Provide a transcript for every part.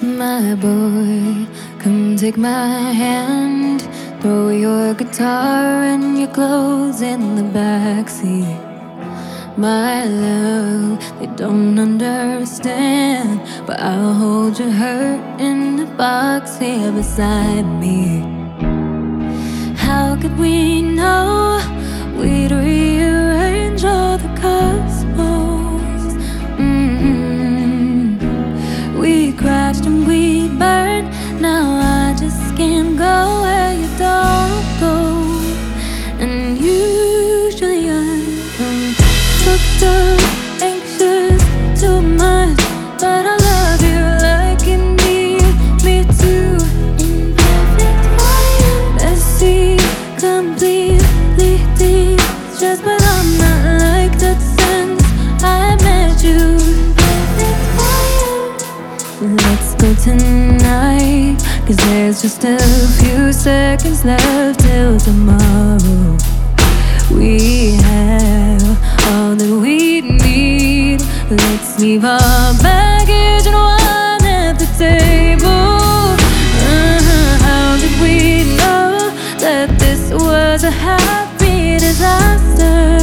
My boy, come take my hand. Throw your guitar and your clothes in the backseat. My love, they don't understand, but I'll hold your hurt in the box here beside me. How could we know we'd rearrange all the cosmos? We crashed and we burned. Now I just can't go where you don't go. And usually I'm fucked up, anxious, too much, but I love you like you need me to. Imperfect for you, messy, completely distressed, but I'm not like that since I met you. Imperfect for you. Let's go tonight, 'cause there's just a few seconds left till tomorrow. We have all that we need. Let's leave our baggage and wine at the table. How did we know that this was a happy disaster?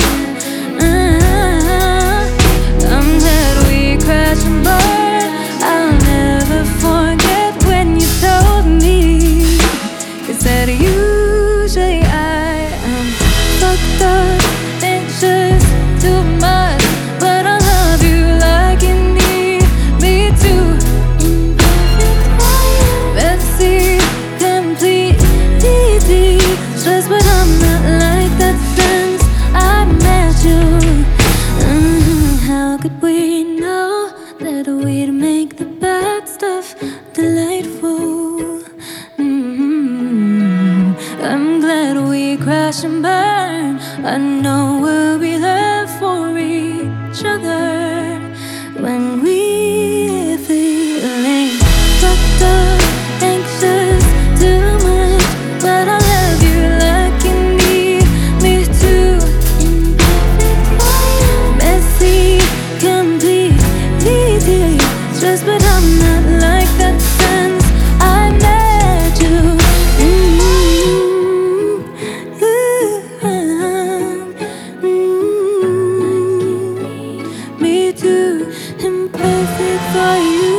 I'm glad we crashed and burned. I'll never forget when you told me. You said usually I am fucked up, anxious, too much, but I love you like you need me to. Imperfect for you, messy, complete, easy, stressed, but I'm not like that since I met you. How could we know that we'd make the bad stuff delightful? I'm glad we crash and burn. I know we'll be there for each other when we're feeling fucked up, anxious, too much, but I love you like you need me to. Imperfect for you, messy, complete, easy, stressed, but I'm not like that since I met you. Me too, imperfect for you.